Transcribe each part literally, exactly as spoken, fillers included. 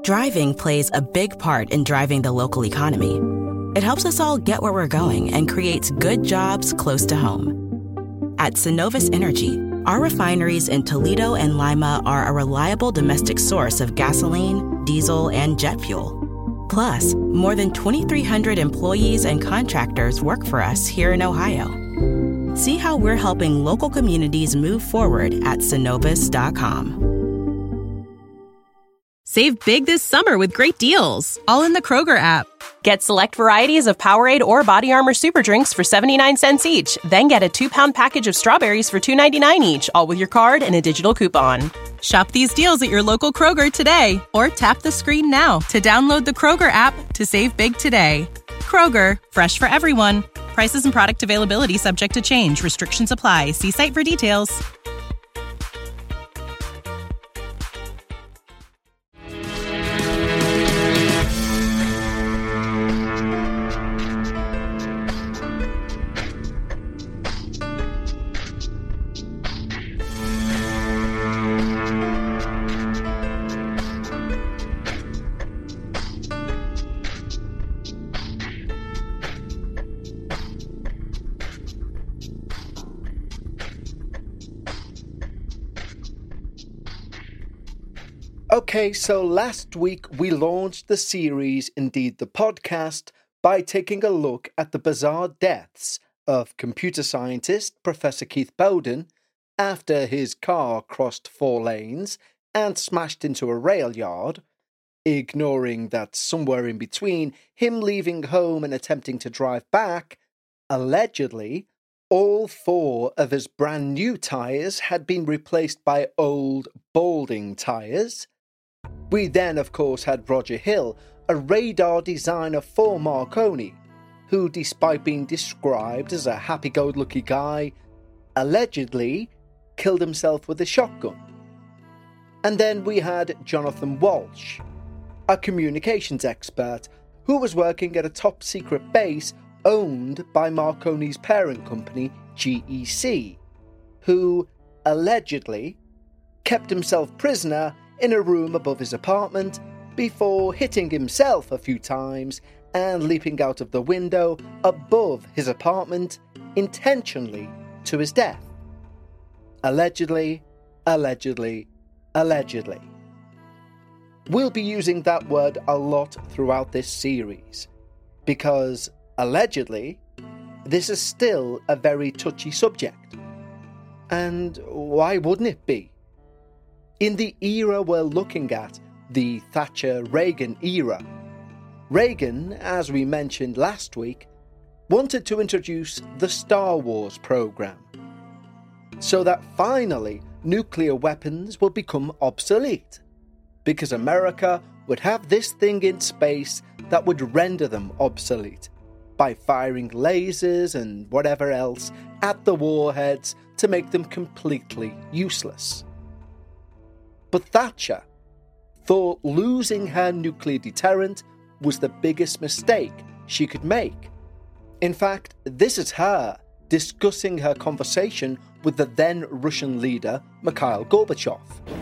Driving plays a big part in driving the local economy. It helps us all get where we're going and creates good jobs close to home. At Synovus Energy, our refineries in Toledo and Lima are a reliable domestic source of gasoline, diesel, and jet fuel. Plus, more than twenty-three hundred employees and contractors work for us here in Ohio. See how we're helping local communities move forward at synovus dot com. Save big this summer with great deals, all in the Kroger app. Get select varieties of Powerade or Body Armor Super Drinks for seventy-nine cents each. Then get a two-pound package of strawberries for two ninety-nine each, all with your card and a digital coupon. Shop these deals at your local Kroger today, or tap the screen now to download the Kroger app to save big today. Kroger, fresh for everyone. Prices and product availability subject to change. Restrictions apply. See site for details. Okay, so last week we launched the series, indeed the podcast, by taking a look at the bizarre deaths of computer scientist Professor Keith Bowden after his car crossed four lanes and smashed into a rail yard, ignoring that somewhere in between him leaving home and attempting to drive back, allegedly, all four of his brand new tyres had been replaced by old, balding tyres. We then, of course, had Roger Hill, a radar designer for Marconi, who, despite being described as a happy-go-lucky guy, allegedly killed himself with a shotgun. And then we had Jonathan Walsh, a communications expert who was working at a top-secret base owned by Marconi's parent company, G E C, who, allegedly, kept himself prisoner in a room above his apartment before hitting himself a few times and leaping out of the window above his apartment intentionally to his death. Allegedly, allegedly, allegedly. We'll be using that word a lot throughout this series because, allegedly, this is still a very touchy subject. And why wouldn't it be? In the era we're looking at, the Thatcher-Reagan era, Reagan, as we mentioned last week, wanted to introduce the Star Wars program, so that finally nuclear weapons would become obsolete, because America would have this thing in space that would render them obsolete by firing lasers and whatever else at the warheads to make them completely useless. But Thatcher thought losing her nuclear deterrent was the biggest mistake she could make. In fact, this is her discussing her conversation with the then Russian leader, Mikhail Gorbachev.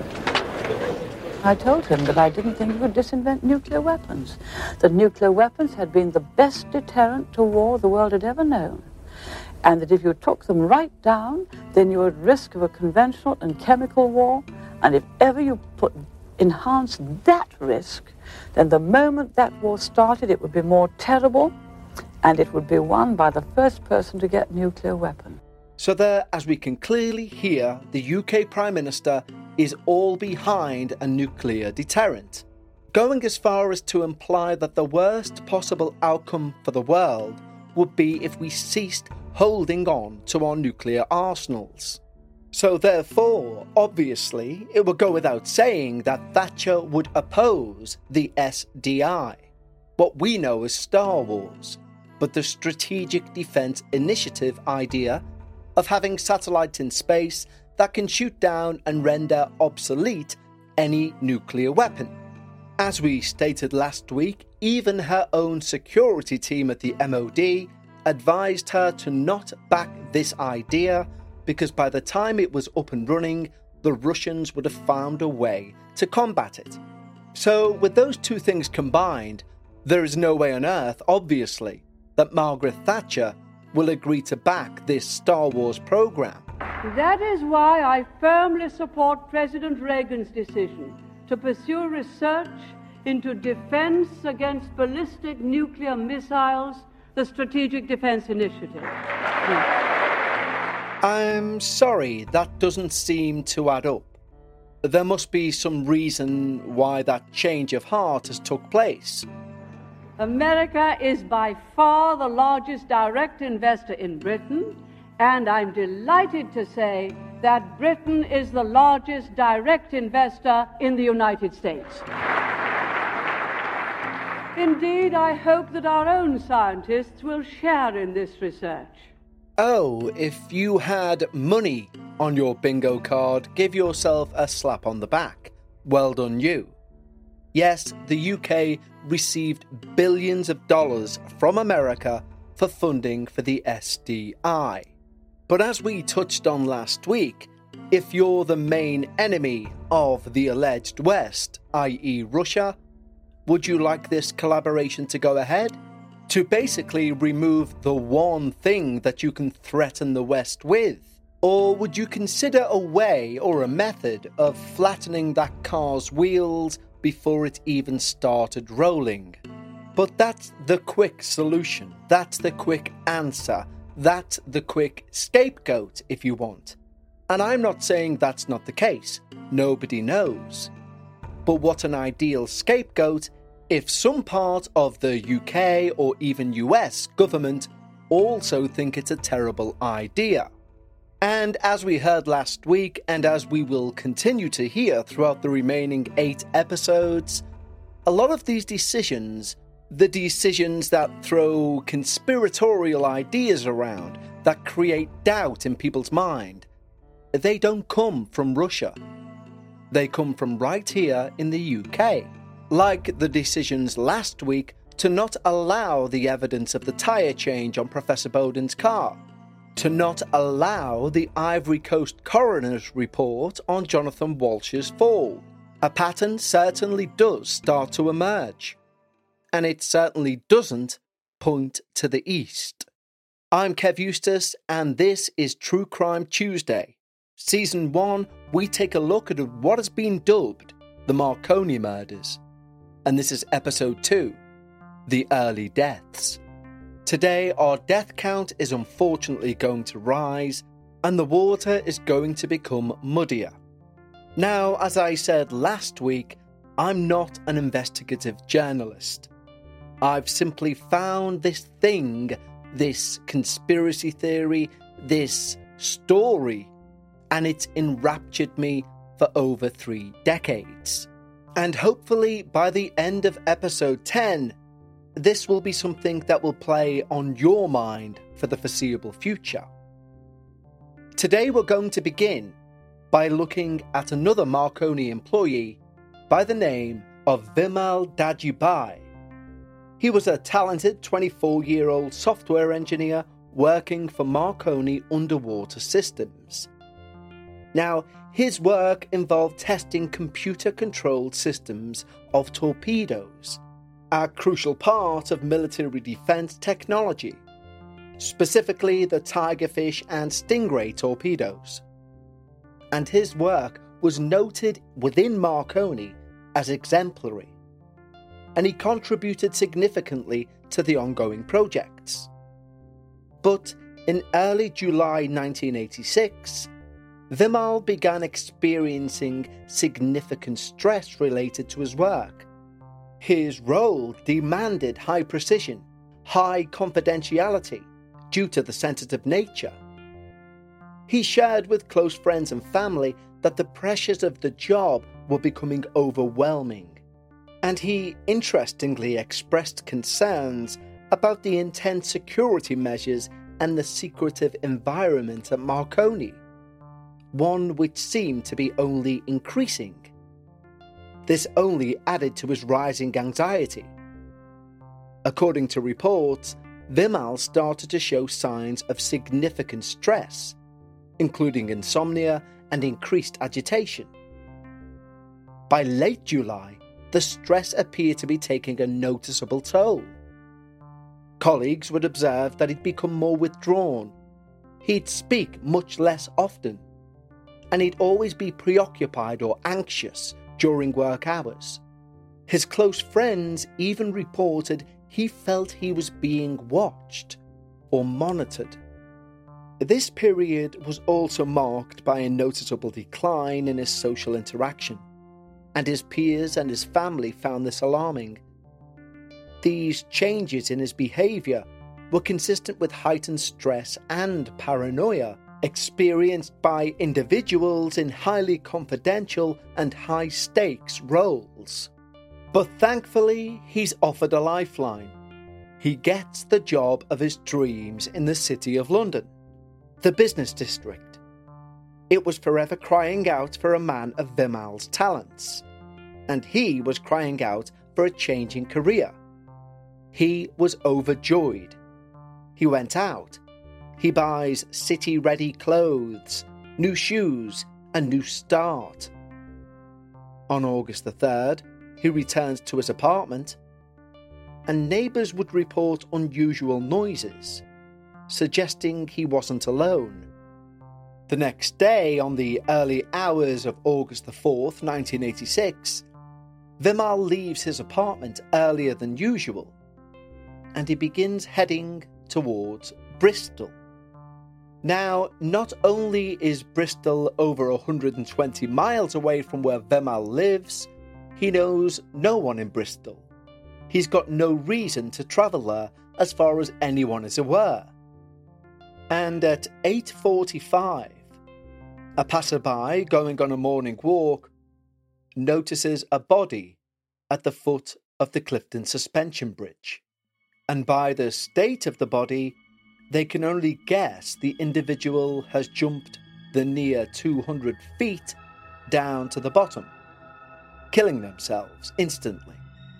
I told him that I didn't think he would disinvent nuclear weapons, that nuclear weapons had been the best deterrent to war the world had ever known, and that if you took them right down, then you were at risk of a conventional and chemical war. And if ever you put enhance that risk, then the moment that war started, it would be more terrible, and it would be won by the first person to get a nuclear weapon. So there, as we can clearly hear, the U K Prime Minister is all behind a nuclear deterrent, going as far as to imply that the worst possible outcome for the world would be if we ceased holding on to our nuclear arsenals. So therefore, obviously, it would go without saying that Thatcher would oppose the S D I, what we know as Star Wars, but the Strategic Defence Initiative idea of having satellites in space that can shoot down and render obsolete any nuclear weapon. As we stated last week, even her own security team at the M O D advised her to not back this idea, because by the time it was up and running, the Russians would have found a way to combat it. So, with those two things combined, there is no way on earth, obviously, that Margaret Thatcher will agree to back this Star Wars program. That is why I firmly support President Reagan's decision to pursue research into defense against ballistic nuclear missiles, the Strategic Defense Initiative. I'm sorry, that doesn't seem to add up. There must be some reason why that change of heart has took place. America is by far the largest direct investor in Britain, and I'm delighted to say that Britain is the largest direct investor in the United States. Indeed, I hope that our own scientists will share in this research. Oh, if you had money on your bingo card, give yourself a slap on the back. Well done you. Yes, the U K received billions of dollars from America for funding for the S D I. But as we touched on last week, if you're the main enemy of the alleged West, that is. Russia, would you like this collaboration to go ahead? To basically remove the one thing that you can threaten the West with? Or would you consider a way or a method of flattening that car's wheels before it even started rolling? But that's the quick solution. That's the quick answer. That's the quick scapegoat, if you want. And I'm not saying that's not the case. Nobody knows. But what an ideal scapegoat if some part of the U K or even U S government also think it's a terrible idea. And as we heard last week, and as we will continue to hear throughout the remaining eight episodes, a lot of these decisions, the decisions that throw conspiratorial ideas around, that create doubt in people's mind, they don't come from Russia. They come from right here in the U K. Like the decisions last week to not allow the evidence of the tyre change on Professor Bowden's car, to not allow the Ivory Coast coroner's report on Jonathan Walsh's fall. A pattern certainly does start to emerge. And it certainly doesn't point to the east. I'm Kev Eustace, and this is True Crime Tuesday. Season one, we take a look at what has been dubbed the Marconi murders. And this is episode two, the early deaths. Today, our death count is unfortunately going to rise, and the water is going to become muddier. Now, as I said last week, I'm not an investigative journalist. I've simply found this thing, this conspiracy theory, this story, and it's enraptured me for over three decades. And hopefully by the end of episode ten, this will be something that will play on your mind for the foreseeable future. Today we're going to begin by looking at another Marconi employee by the name of Vimal Dajubai. He was a talented twenty-four-year-old software engineer working for Marconi Underwater Systems. Now, his work involved testing computer-controlled systems of torpedoes, a crucial part of military defense technology, specifically the Tigerfish and Stingray torpedoes. And his work was noted within Marconi as exemplary, and he contributed significantly to the ongoing projects. But in early July nineteen eighty-six, Vimal began experiencing significant stress related to his work. His role demanded high precision, high confidentiality, due to the sensitive nature. He shared with close friends and family that the pressures of the job were becoming overwhelming, and he interestingly expressed concerns about the intense security measures and the secretive environment at Marconi, one which seemed to be only increasing. This only added to his rising anxiety. According to reports, Vimal started to show signs of significant stress, including insomnia and increased agitation. By late July, the stress appeared to be taking a noticeable toll. Colleagues would observe that he'd become more withdrawn, he'd speak much less often, and he'd always be preoccupied or anxious during work hours. His close friends even reported he felt he was being watched or monitored. This period was also marked by a noticeable decline in his social interaction, and his peers and his family found this alarming. These changes in his behaviour were consistent with heightened stress and paranoia experienced by individuals in highly confidential and high-stakes roles. But thankfully, he's offered a lifeline. He gets the job of his dreams in the City of London, the business district. It was forever crying out for a man of Vimal's talents, and he was crying out for a changing career. He was overjoyed. He went out. He buys city-ready clothes, new shoes, a new start. On August the third, he returns to his apartment, and neighbours would report unusual noises, suggesting he wasn't alone. The next day, on the early hours of August the fourth, nineteen eighty-six, Vimal leaves his apartment earlier than usual, and he begins heading towards Bristol. Now, not only is Bristol over one hundred twenty miles away from where Vimal lives, he knows no one in Bristol. He's got no reason to travel there as far as anyone is aware. And at eight forty-five, a passerby going on a morning walk notices a body at the foot of the Clifton Suspension Bridge. And by the state of the body, they can only guess the individual has jumped the near two hundred feet down to the bottom, killing themselves instantly.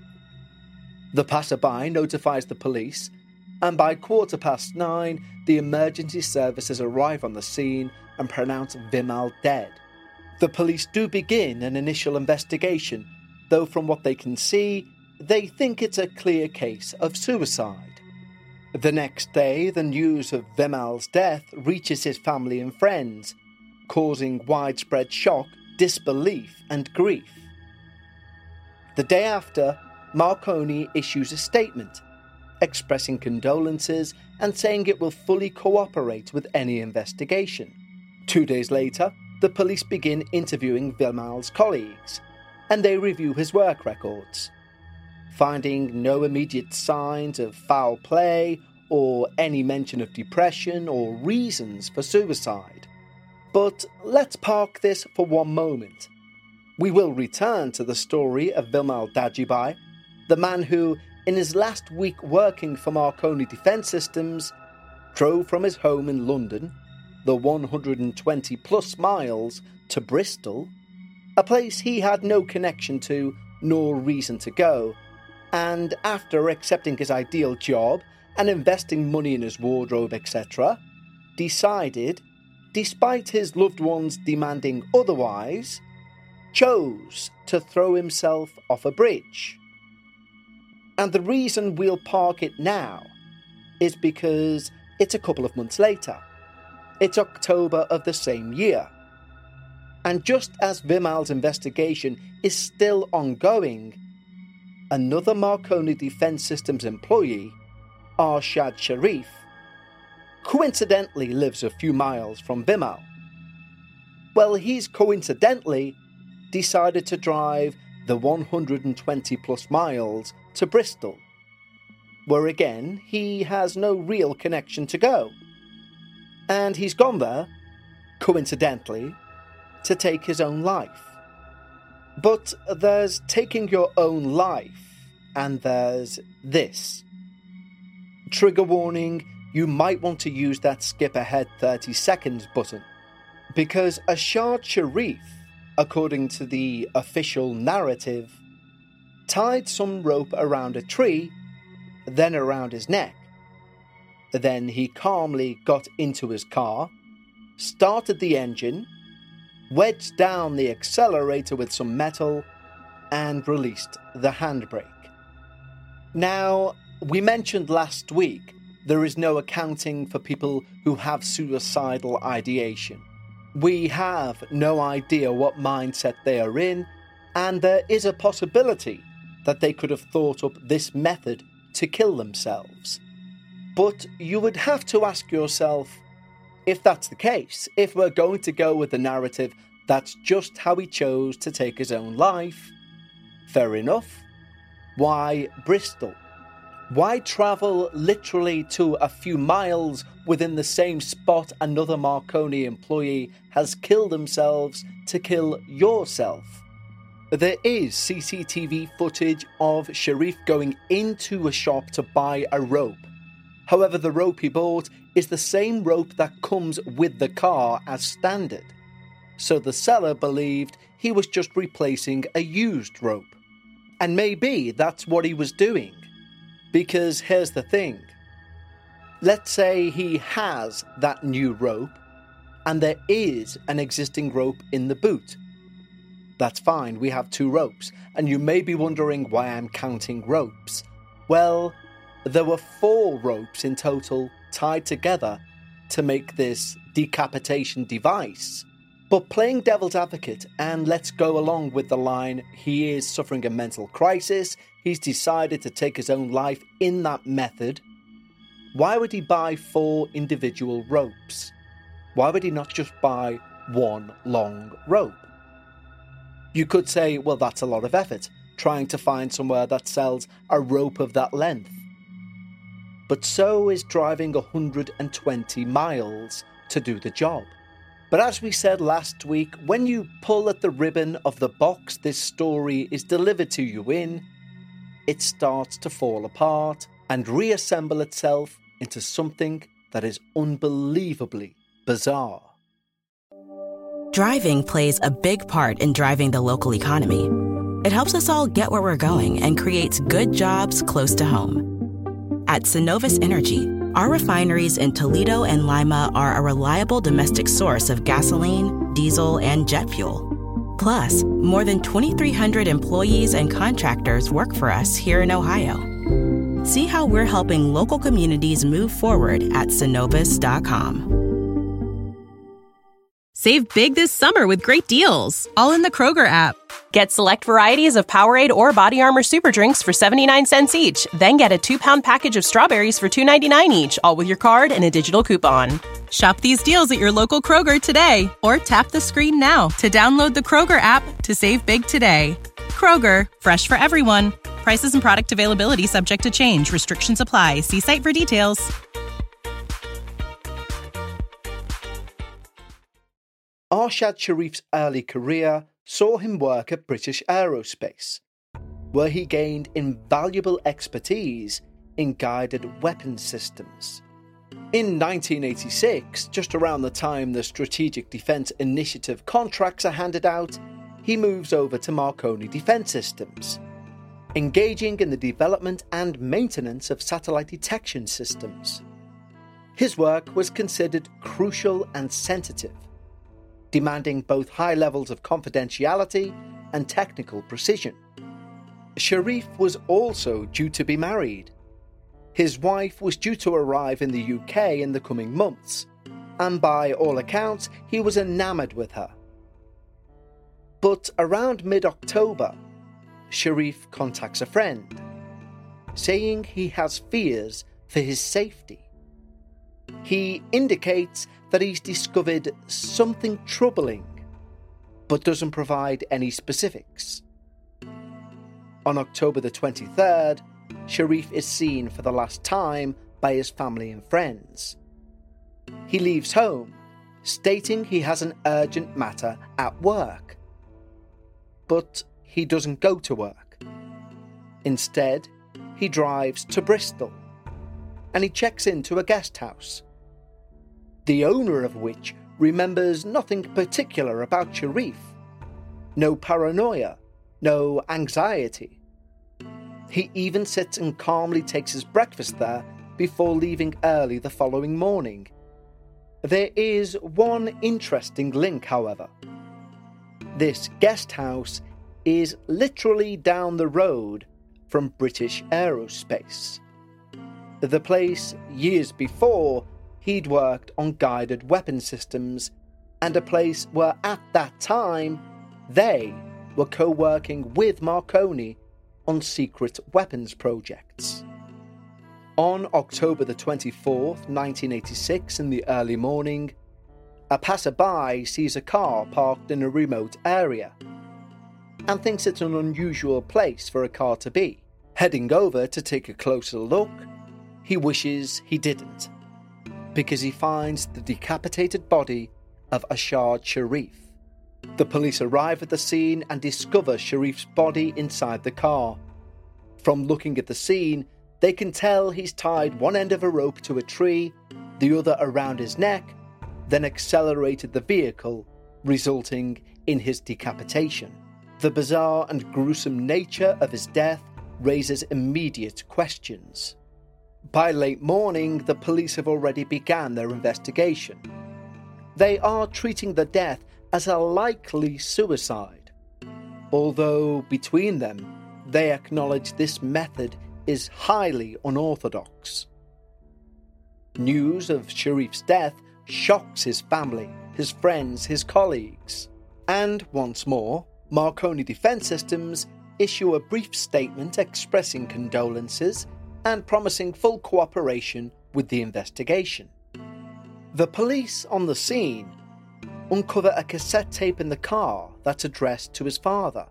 The passerby notifies the police, and by quarter past nine, the emergency services arrive on the scene and pronounce Vimal dead. The police do begin an initial investigation, though from what they can see, they think it's a clear case of suicide. The next day, the news of Vimal's death reaches his family and friends, causing widespread shock, disbelief, and grief. The day after, Marconi issues a statement, expressing condolences and saying it will fully cooperate with any investigation. Two days later, the police begin interviewing Vimal's colleagues, and they review his work records, finding no immediate signs of foul play or any mention of depression or reasons for suicide. But let's park this for one moment. We will return to the story of Vimal Dagibai, the man who, in his last week working for Marconi Defence Systems, drove from his home in London, the one hundred twenty plus miles, to Bristol, a place he had no connection to nor reason to go, and after accepting his ideal job and investing money in his wardrobe, et cetera, decided, despite his loved ones demanding otherwise, chose to throw himself off a bridge. And the reason we'll park it now is because it's a couple of months later. It's October of the same year. And just as Vimal's investigation is still ongoing, another Marconi Defence Systems employee, Arshad Sharif, coincidentally lives a few miles from Vimal. Well, he's coincidentally decided to drive the one hundred twenty plus miles to Bristol, where again he has no real connection to go. And he's gone there, coincidentally, to take his own life. But there's taking your own life, and there's this. Trigger warning, you might want to use that skip ahead thirty seconds button, because Arshad Sharif, according to the official narrative, tied some rope around a tree, then around his neck. Then he calmly got into his car, started the engine, wedged down the accelerator with some metal, and released the handbrake. Now, we mentioned last week there is no accounting for people who have suicidal ideation. We have no idea what mindset they are in, and there is a possibility that they could have thought up this method to kill themselves. But you would have to ask yourself, if that's the case, if we're going to go with the narrative that's just how he chose to take his own life, fair enough. Why Bristol? Why travel literally to a few miles within the same spot another Marconi employee has killed themselves to kill yourself? There is C C T V footage of Sharif going into a shop to buy a rope. However, the rope he bought is the same rope that comes with the car as standard. So the seller believed he was just replacing a used rope. And maybe that's what he was doing. Because here's the thing. Let's say he has that new rope and there is an existing rope in the boot. That's fine, we have two ropes. And you may be wondering why I'm counting ropes. Well, there were four ropes in total tied together to make this decapitation device. But playing devil's advocate, and let's go along with the line, he is suffering a mental crisis, he's decided to take his own life in that method. Why would he buy four individual ropes? Why would he not just buy one long rope? You could say, well, that's a lot of effort, trying to find somewhere that sells a rope of that length. But so is driving one hundred twenty miles to do the job. But as we said last week, when you pull at the ribbon of the box this story is delivered to you in, it starts to fall apart and reassemble itself into something that is unbelievably bizarre. Driving plays a big part in driving the local economy. It helps us all get where we're going and creates good jobs close to home. At Synovus Energy, our refineries in Toledo and Lima are a reliable domestic source of gasoline, diesel, and jet fuel. Plus, more than twenty-three hundred employees and contractors work for us here in Ohio. See how we're helping local communities move forward at Synovus dot com. Save big this summer with great deals, all in the Kroger app. Get select varieties of Powerade or Body Armor Super Drinks for seventy-nine cents each. Then get a two-pound package of strawberries for two ninety-nine each, all with your card and a digital coupon. Shop these deals at your local Kroger today, or tap the screen now to download the Kroger app to save big today. Kroger, fresh for everyone. Prices and product availability subject to change. Restrictions apply. See site for details. Arshad Sharif's early career saw him work at British Aerospace, where he gained invaluable expertise in guided weapons systems. In nineteen eighty-six, just around the time the Strategic Defence Initiative contracts are handed out, he moves over to Marconi Defence Systems, engaging in the development and maintenance of satellite detection systems. His work was considered crucial and sensitive, demanding both high levels of confidentiality and technical precision. Sharif was also due to be married. His wife was due to arrive in the U K in the coming months, and by all accounts, he was enamoured with her. But around mid-October, Sharif contacts a friend, saying he has fears for his safety. He indicates that he's discovered something troubling, but doesn't provide any specifics. On October the twenty-third, Sharif is seen for the last time by his family and friends. He leaves home, stating he has an urgent matter at work. But he doesn't go to work. Instead, he drives to Bristol, and he checks into a guest house, the owner of which remembers nothing particular about Sharif. No paranoia, no anxiety. He even sits and calmly takes his breakfast there before leaving early the following morning. There is one interesting link, however. This guest house is literally down the road from British Aerospace. The place, years before, he'd worked on guided weapon systems, and a place where at that time they were co-working with Marconi on secret weapons projects. On October the twenty-fourth, nineteen eighty-six, in the early morning, a passerby sees a car parked in a remote area and thinks it's an unusual place for a car to be. Heading over to take a closer look, he wishes he didn't, because he finds the decapitated body of Ashad Sharif. The police arrive at the scene and discover Sharif's body inside the car. From looking at the scene, they can tell he's tied one end of a rope to a tree, the other around his neck, then accelerated the vehicle, resulting in his decapitation. The bizarre and gruesome nature of his death raises immediate questions. By late morning, the police have already begun their investigation. They are treating the death as a likely suicide, although between them, they acknowledge this method is highly unorthodox. News of Sharif's death shocks his family, his friends, his colleagues, and once more, Marconi Defense Systems issue a brief statement expressing condolences and promising full cooperation with the investigation. The police on the scene uncover a cassette tape in the car that's addressed to his father.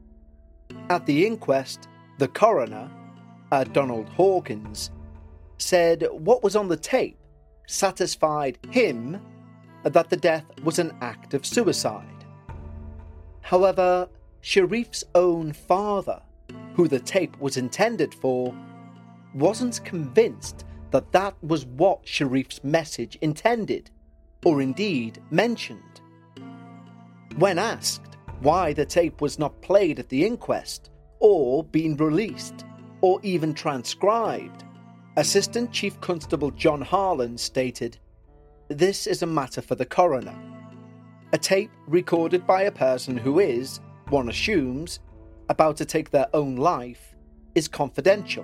At the inquest, the coroner, uh, Donald Hawkins, said what was on the tape satisfied him that the death was an act of suicide. However, Sharif's own father, who the tape was intended for, wasn't convinced that that was what Sharif's message intended, or indeed mentioned. When asked why the tape was not played at the inquest, or been released, or even transcribed, Assistant Chief Constable John Harlan stated, "This is a matter for the coroner. A tape recorded by a person who is, one assumes, about to take their own life is confidential."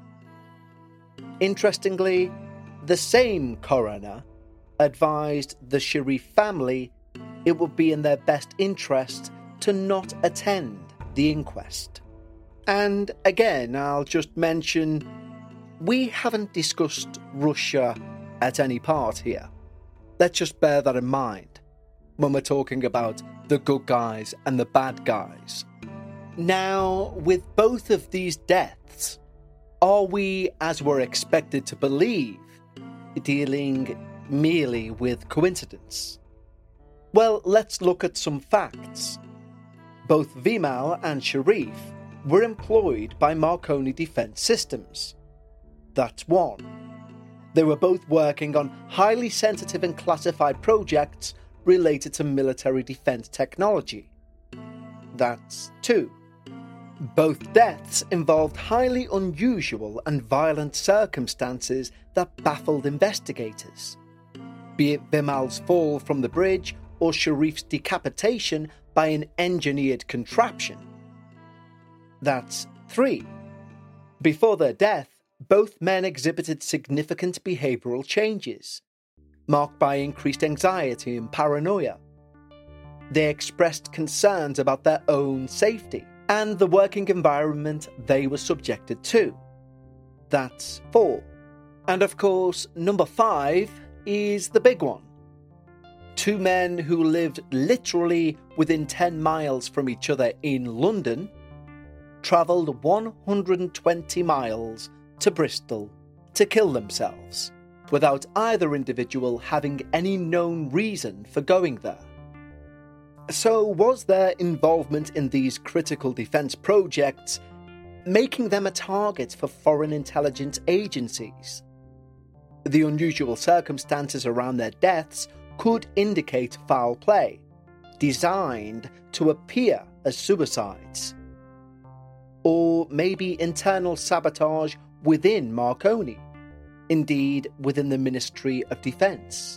Interestingly, the same coroner advised the Sharif family it would be in their best interest to not attend the inquest. And again, I'll just mention, we haven't discussed Russia at any part here. Let's just bear that in mind when we're talking about the good guys and the bad guys. Now, with both of these deaths, are we, as we're expected to believe, dealing merely with coincidence? Well, let's look at some facts. Both Vimal and Sharif were employed by Marconi Defense Systems. That's one. They were both working on highly sensitive and classified projects related to military defense technology. That's two. Both deaths involved highly unusual and violent circumstances that baffled investigators, be it Vimal's fall from the bridge or Sharif's decapitation by an engineered contraption. That's three. Before their death, both men exhibited significant behavioural changes, marked by increased anxiety and paranoia. They expressed concerns about their own safety and the working environment they were subjected to. That's four. And of course, number five is the big one. Two men who lived literally within ten miles from each other in London travelled one hundred twenty miles to Bristol to kill themselves, without either individual having any known reason for going there. So was their involvement in these critical defence projects making them a target for foreign intelligence agencies? The unusual circumstances around their deaths could indicate foul play, designed to appear as suicides. Or maybe internal sabotage within Marconi, indeed within the Ministry of Defence.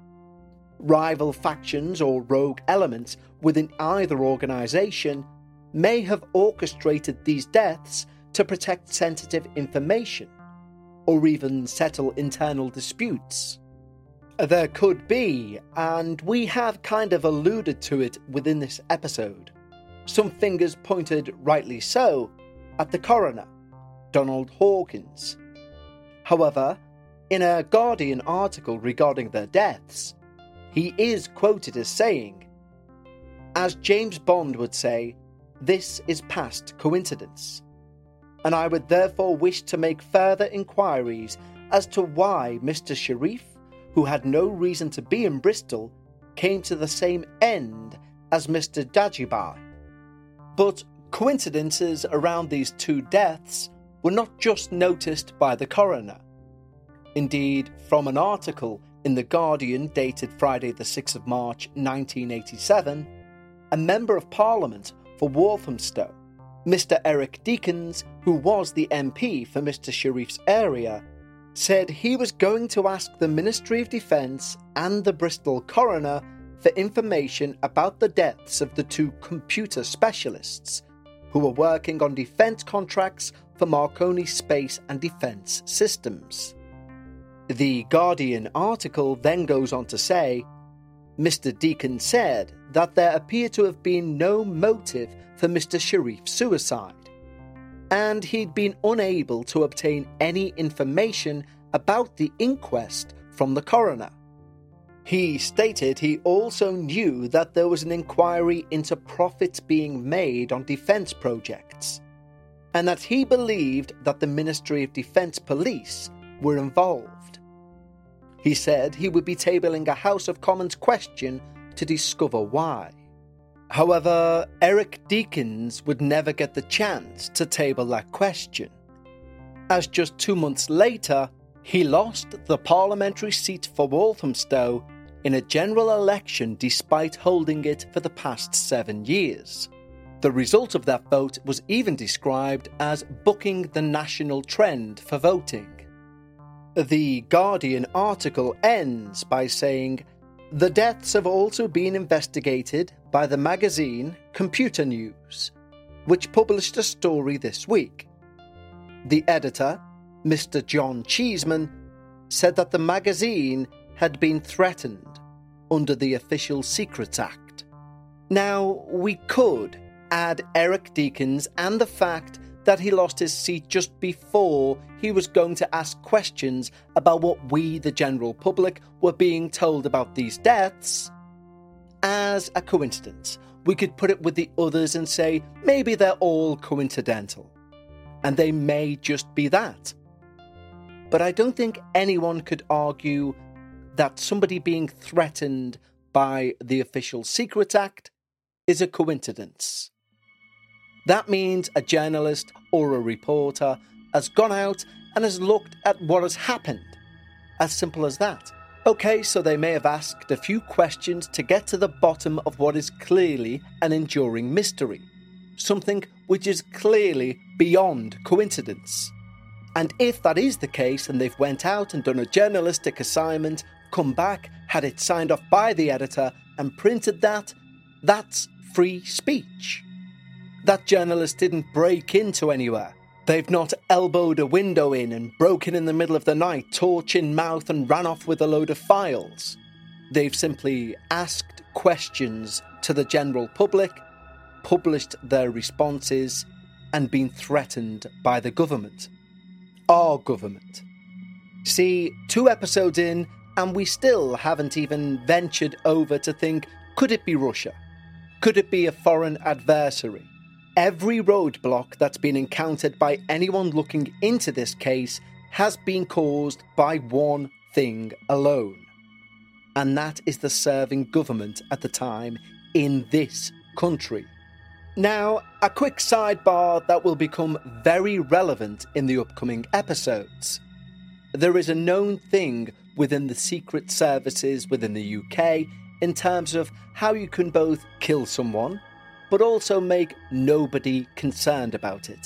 Rival factions or rogue elements within either organisation may have orchestrated these deaths to protect sensitive information, or even settle internal disputes. There could be, and we have kind of alluded to it within this episode, some fingers pointed, rightly so, at the coroner, Donald Hawkins. However, in a Guardian article regarding their deaths, he is quoted as saying, "As James Bond would say, this is past coincidence, and I would therefore wish to make further inquiries as to why Mister Sharif, who had no reason to be in Bristol, came to the same end as Mister Dajibai." But coincidences around these two deaths were not just noticed by the coroner. Indeed, from an article in The Guardian dated Friday the sixth of March nineteen eighty-seven, a Member of Parliament for Walthamstow, Mister Eric Deakins, who was the M P for Mister Sharif's area, said he was going to ask the Ministry of Defence and the Bristol coroner for information about the deaths of the two computer specialists who were working on defence contracts for Marconi Space and Defence Systems. The Guardian article then goes on to say, Mister Deacon said that there appeared to have been no motive for Mister Sharif's suicide, and he'd been unable to obtain any information about the inquest from the coroner. He stated he also knew that there was an inquiry into profits being made on defence projects, and that he believed that the Ministry of Defence Police were involved. He said he would be tabling a House of Commons question to discover why. However, Eric Deakins would never get the chance to table that question, as just two months later, he lost the parliamentary seat for Walthamstow in a general election despite holding it for the past seven years. The result of that vote was even described as bucking the national trend for voting. The Guardian article ends by saying, "The deaths have also been investigated by the magazine Computer News, which published a story this week. The editor, Mister John Cheeseman, said that the magazine had been threatened under the Official Secrets Act." Now, we could add Eric Deakins and the fact that he lost his seat just before he was going to ask questions about what we, the general public, were being told about these deaths as a coincidence. We could put it with the others and say maybe they're all coincidental, and they may just be that. But I don't think anyone could argue that somebody being threatened by the Official Secrets Act is a coincidence. That means a journalist or a reporter has gone out and has looked at what has happened. As simple as that. Okay, so they may have asked a few questions to get to the bottom of what is clearly an enduring mystery. Something which is clearly beyond coincidence. And if that is the case and they've went out and done a journalistic assignment, come back, had it signed off by the editor and printed that, that's free speech. That journalist didn't break into anywhere. They've not elbowed a window in and broken in the middle of the night, torch in mouth, and ran off with a load of files. They've simply asked questions to the general public, published their responses, and been threatened by the government. Our government. See, two episodes in, and we still haven't even ventured over to think, could it be Russia? Could it be a foreign adversary? Every roadblock that's been encountered by anyone looking into this case has been caused by one thing alone. And that is the serving government at the time in this country. Now, a quick sidebar that will become very relevant in the upcoming episodes. There is a known thing within the secret services within the U K in terms of how you can both kill someone but also make nobody concerned about it.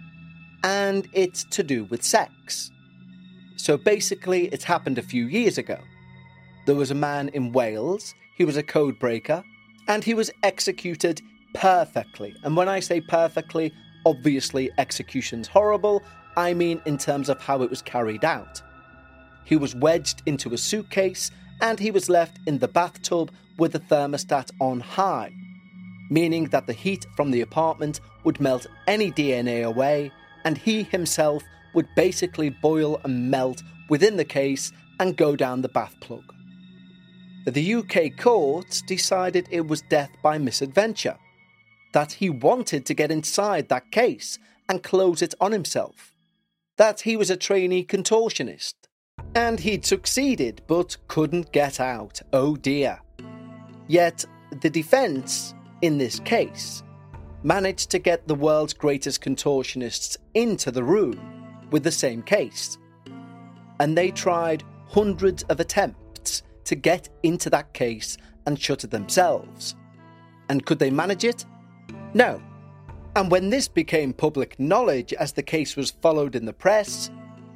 And it's to do with sex. So basically, it happened a few years ago. There was a man in Wales, he was a code breaker, and he was executed perfectly. And when I say perfectly, obviously execution's horrible. I mean in terms of how it was carried out. He was wedged into a suitcase and he was left in the bathtub with the thermostat on high, meaning that the heat from the apartment would melt any D N A away and he himself would basically boil and melt within the case and go down the bath plug. The U K courts decided it was death by misadventure, that he wanted to get inside that case and close it on himself, that he was a trainee contortionist, and he'd succeeded but couldn't get out, oh dear. Yet the defence, in this case, managed to get the world's greatest contortionists into the room with the same case, and they tried hundreds of attempts to get into that case and shut it themselves. And could they manage it? No. And when this became public knowledge as the case was followed in the press,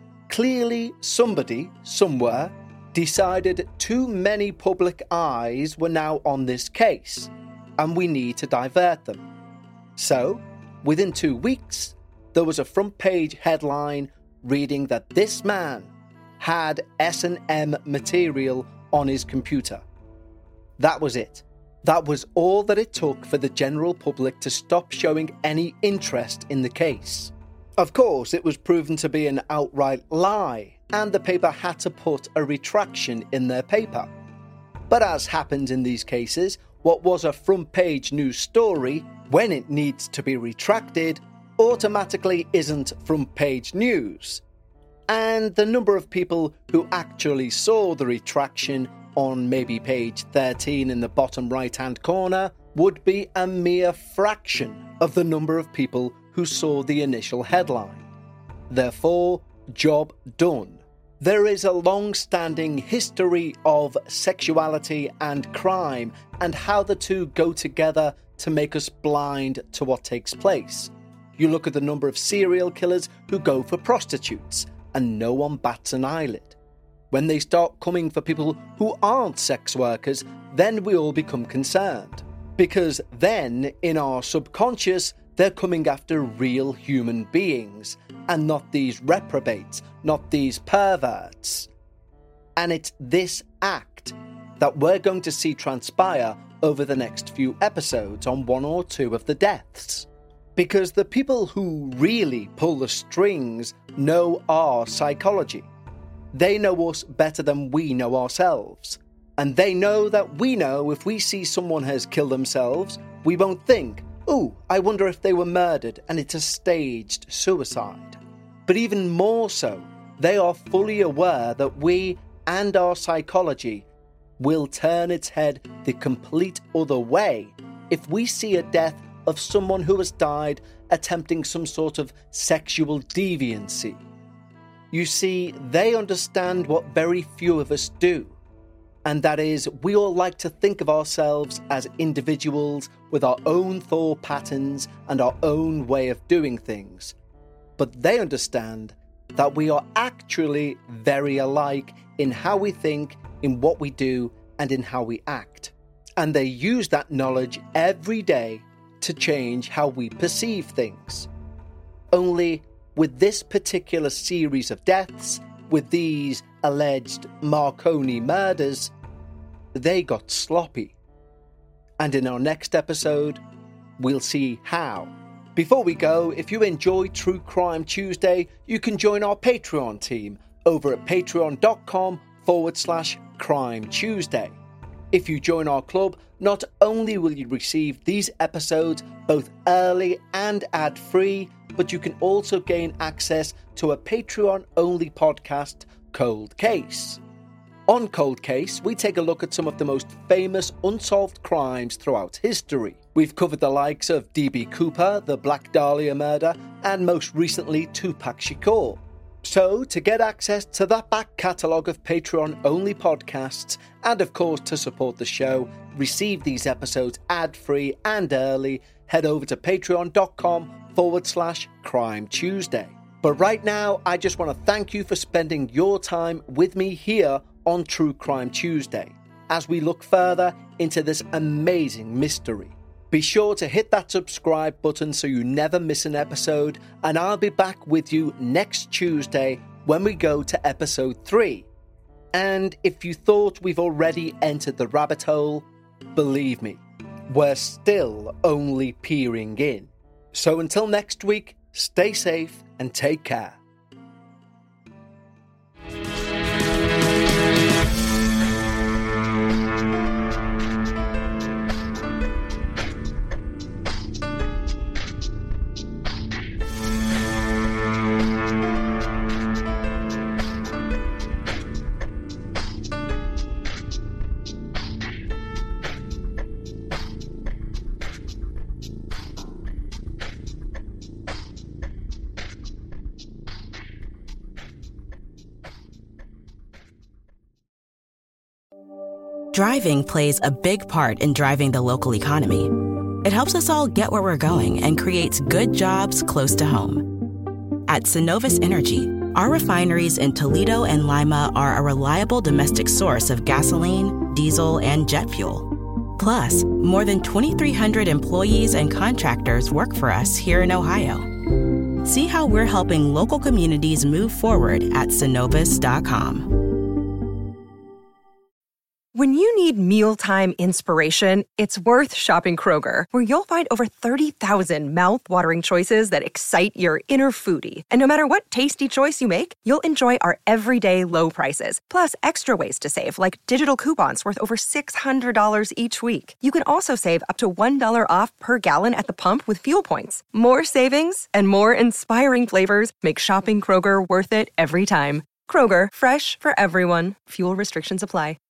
clearly somebody, somewhere, decided too many public eyes were now on this case, and we need to divert them. So, within two weeks, there was a front page headline reading that this man had S and M material on his computer. That was it. That was all that it took for the general public to stop showing any interest in the case. Of course, it was proven to be an outright lie, and the paper had to put a retraction in their paper. But as happens in these cases, what was a front page news story, when it needs to be retracted, automatically isn't front page news. And the number of people who actually saw the retraction on maybe page thirteen in the bottom right-hand corner would be a mere fraction of the number of people who saw the initial headline. Therefore, job done. There is a long-standing history of sexuality and crime and how the two go together to make us blind to what takes place. You look at the number of serial killers who go for prostitutes, and no one bats an eyelid. When they start coming for people who aren't sex workers, then we all become concerned. Because then, in our subconscious, they're coming after real human beings, and not these reprobates, not these perverts. And it's this act that we're going to see transpire over the next few episodes on one or two of the deaths. Because the people who really pull the strings know our psychology. They know us better than we know ourselves. And they know that we know if we see someone has killed themselves, we won't think, "Ooh, I wonder if they were murdered and it's a staged suicide." But even more so, they are fully aware that we and our psychology will turn its head the complete other way if we see a death of someone who has died attempting some sort of sexual deviancy. You see, they understand what very few of us do, and that is, we all like to think of ourselves as individuals with our own thought patterns and our own way of doing things. But they understand that we are actually very alike in how we think, in what we do, and in how we act. And they use that knowledge every day to change how we perceive things. Only with this particular series of deaths, with these alleged Marconi murders, they got sloppy. And in our next episode, we'll see how. Before we go, if you enjoy True Crime Tuesday, you can join our Patreon team over at patreon.com forward slash Crime Tuesday. If you join our club, not only will you receive these episodes both early and ad-free, but you can also gain access to a Patreon-only podcast, Cold Case. On Cold Case, we take a look at some of the most famous unsolved crimes throughout history. We've covered the likes of D B Cooper, the Black Dahlia murder, and most recently Tupac Shakur. So, to get access to that back catalogue of Patreon-only podcasts, and of course to support the show, receive these episodes ad-free and early, head over to patreon.com forward slash Crime Tuesday. But right now, I just want to thank you for spending your time with me here on True Crime Tuesday, as we look further into this amazing mystery. Be sure to hit that subscribe button so you never miss an episode, and I'll be back with you next Tuesday when we go to episode three. And if you thought we've already entered the rabbit hole, believe me, we're still only peering in. So until next week, stay safe and take care. Driving plays a big part in driving the local economy. It helps us all get where we're going and creates good jobs close to home. At Cenovus Energy, our refineries in Toledo and Lima are a reliable domestic source of gasoline, diesel, and jet fuel. Plus, more than twenty-three hundred employees and contractors work for us here in Ohio. See how we're helping local communities move forward at Cenovus dot com. When you need mealtime inspiration, it's worth shopping Kroger, where you'll find over thirty thousand mouth-watering choices that excite your inner foodie. And no matter what tasty choice you make, you'll enjoy our everyday low prices, plus extra ways to save, like digital coupons worth over six hundred dollars each week. You can also save up to one dollar off per gallon at the pump with fuel points. More savings and more inspiring flavors make shopping Kroger worth it every time. Kroger, fresh for everyone. Fuel restrictions apply.